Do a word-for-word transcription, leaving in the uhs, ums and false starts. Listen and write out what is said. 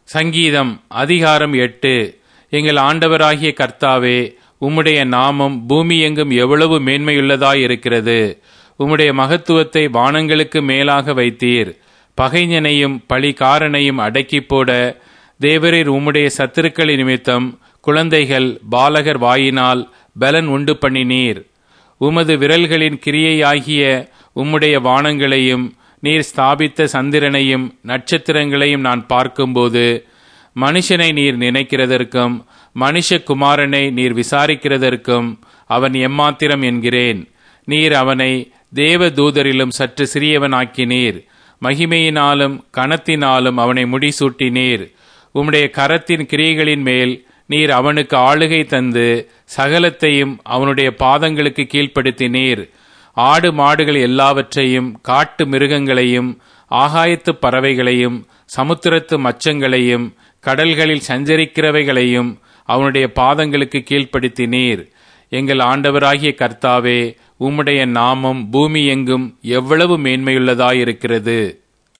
சங்கீதம் அதிகாரம் எட்டு. எங்கள் ஆண்டவராகிய கர்த்தாவே, உம்முடைய நாமம் பூமி எங்கும் எவ்வளவு மேன்மையுள்ளதாயிருக்கிறது. உம்முடைய மகத்துவத்தை வானங்களுக்கு மேலாக வைத்தீர். பகைஞனையும் பழிகாரனையும் அடக்கி போட தேவரீர் உம்முடைய சத்துருக்களின் நிமித்தம் குழந்தைகள் பாலகர் வாயினால் பலன் உண்டு பண்ணினீர். உமது விரல்களின் கிரியையாகிய உம்முடைய வானங்களையும் நீர் ஸ்தாபித்த சந்திரனையும் நட்சத்திரங்களையும் நான் பார்க்கும்போது, மனுஷனை நீர் நினைக்கிறதற்கும் மனுஷகுமாரனை நீர் விசாரிக்கிறதற்கும் அவன் எம்மாத்திரம் என்கிறேன். நீர் அவனை தேவ தூதரிலும் சற்று சிறியவனாக்கினீர். மகிமையினாலும் கனத்தினாலும் அவனை முடிசூட்டினீர். உம்முடைய கரத்தின் கிரியைகளின் மேல் நீர் அவனுக்கு ஆளுகை தந்து சகலத்தையும் அவனுடைய பாதங்களுக்கு கீழ்ப்படுத்தினீர். ஆடு மாடுகள் எல்லாவற்றையும், காட்டு மிருகங்களையும், ஆகாயத்து பறவைகளையும், சமுத்திரத்து மச்சங்களையும், கடல்களில் சஞ்சரிக்கிறவைகளையும் அவனுடைய பாதங்களுக்கு கீழ்ப்படுத்தினீர். எங்கள் ஆண்டவராகிய கர்த்தாவே, உம்முடைய நாமம் பூமி எங்கும் எவ்வளவு மேன்மையுள்ளதாயிருக்கிறது.